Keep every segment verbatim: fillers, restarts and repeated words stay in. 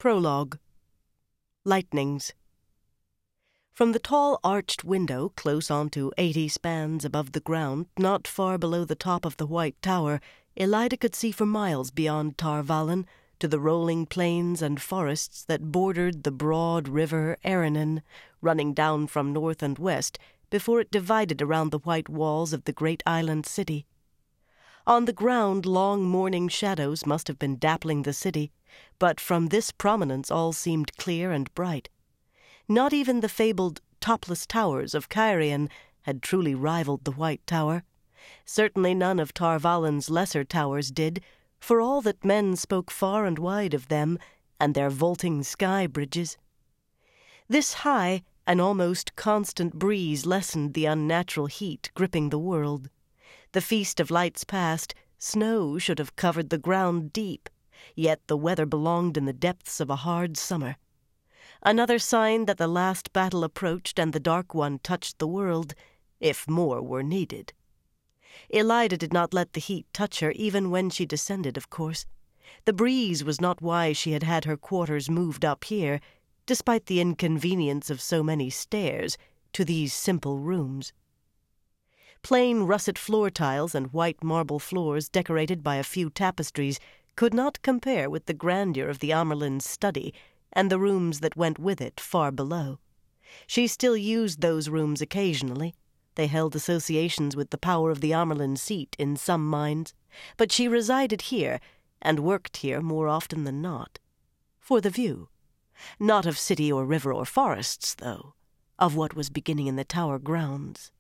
Prologue. Lightnings. From the tall arched window close onto eighty spans above the ground, not far below the top of the White Tower, Elida could see for miles beyond Tar Valon to the rolling plains and forests that bordered the broad river Aranon, running down from north and west before it divided around the white walls of the great island city. On the ground, long morning shadows must have been dappling the city, but from this prominence all seemed clear and bright. Not even the fabled topless towers of Cairhien had truly rivaled the White Tower. Certainly none of Tar Valon's lesser towers did, for all that men spoke far and wide of them and their vaulting sky bridges. This high, an almost constant breeze lessened the unnatural heat gripping the world. The feast of lights past, snow should have covered the ground deep, yet the weather belonged in the depths of a hard summer. Another sign that the last battle approached and the Dark One touched the world, if more were needed. Elida did not let the heat touch her even when she descended, of course. The breeze was not why she had had her quarters moved up here, despite the inconvenience of so many stairs, to these simple rooms. Plain russet floor tiles and white marble floors decorated by a few tapestries could not compare with the grandeur of the Amyrlin's study and the rooms that went with it far below. She still used those rooms occasionally. They held associations with the power of the Amyrlin seat in some minds, but she resided here and worked here more often than not. For the view. Not of city or river or forests, though. Of what was beginning in the tower grounds.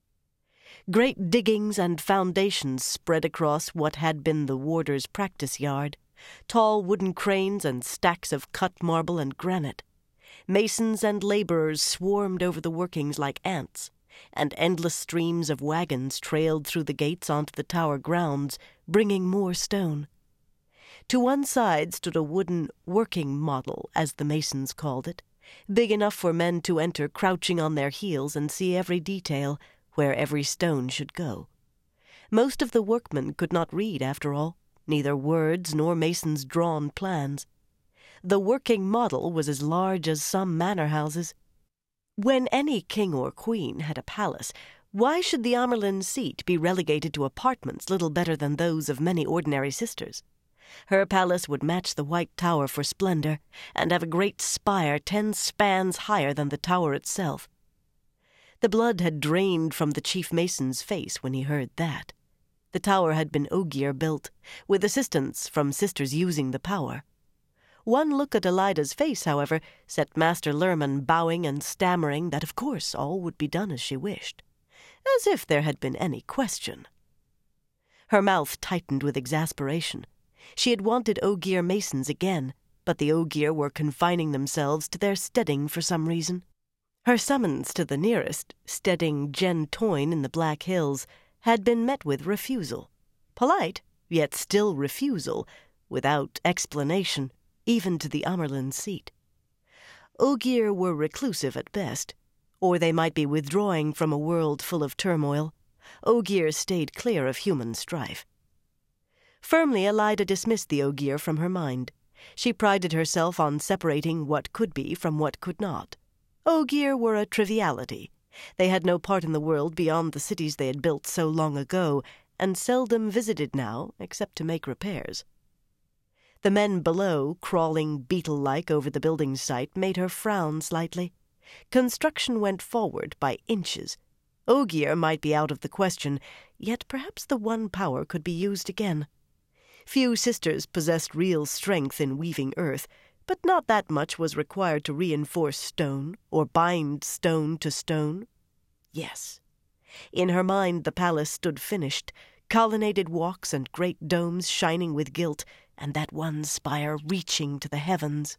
Great diggings and foundations spread across what had been the warder's practice yard, tall wooden cranes and stacks of cut marble and granite. Masons and laborers swarmed over the workings like ants, and endless streams of wagons trailed through the gates onto the tower grounds, bringing more stone. To one side stood a wooden working model, as the masons called it, big enough for men to enter crouching on their heels and see every detail, where every stone should go. Most of the workmen could not read, after all, neither words nor masons' drawn plans. The working model was as large as some manor houses. When any king or queen had a palace, why should the Amyrlin seat be relegated to apartments little better than those of many ordinary sisters? Her palace would match the White Tower for splendor, and have a great spire ten spans higher than the tower itself. The blood had drained from the chief mason's face when he heard that. The tower had been Ogier built, with assistance from sisters using the power. One look at Elida's face, however, set Master Lerman bowing and stammering that of course all would be done as she wished, as if there had been any question. Her mouth tightened with exasperation. She had wanted Ogier masons again, but the Ogier were confining themselves to their steading for some reason. Her summons to the nearest, steading Jen Toyne in the Black Hills, had been met with refusal. Polite, yet still refusal, without explanation, even to the Amyrlin seat. Ogier were reclusive at best, or they might be withdrawing from a world full of turmoil. Ogier stayed clear of human strife. Firmly Elida dismissed the Ogier from her mind. She prided herself on separating what could be from what could not. Ogier were a triviality. They had no part in the world beyond the cities they had built so long ago, and seldom visited now, except to make repairs. The men below, crawling beetle-like over the building site, made her frown slightly. Construction went forward by inches. Ogier might be out of the question, yet perhaps the one power could be used again. Few sisters possessed real strength in weaving earth, but not that much was required to reinforce stone or bind stone to stone. Yes. In her mind the palace stood finished, colonnaded walks and great domes shining with gilt, and that one spire reaching to the heavens.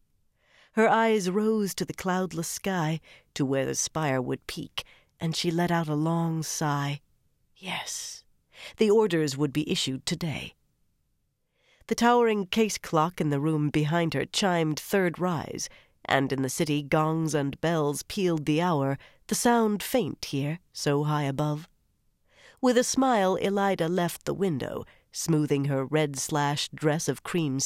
Her eyes rose to the cloudless sky, to where the spire would peak, and she let out a long sigh. Yes, the orders would be issued today. The towering case clock in the room behind her chimed third rise, and in the city gongs and bells pealed the hour, the sound faint here, so high above. With a smile Elida left the window, smoothing her red-slashed dress of cream